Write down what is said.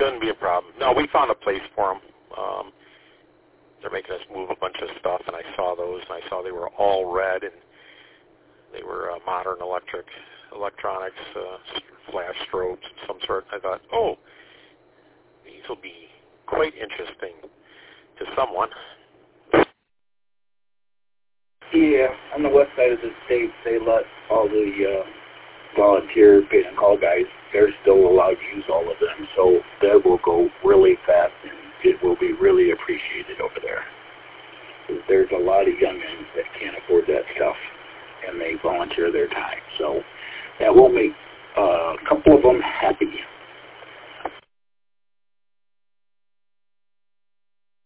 shouldn't be a problem. No, we found a place for them. They're making us move a bunch of stuff, and I saw those, and I saw they were all red, and they were modern electronics, flash strobes of some sort. I thought, oh, these will be quite interesting to someone. Yeah, on the west side of the state, they let all the volunteer paid-and-call guys, they're still allowed to use all of them, so that will go really fast, and it will be really appreciated over there. There's a lot of youngins that can't afford that stuff, and they volunteer their time, so that will make a couple of them happy.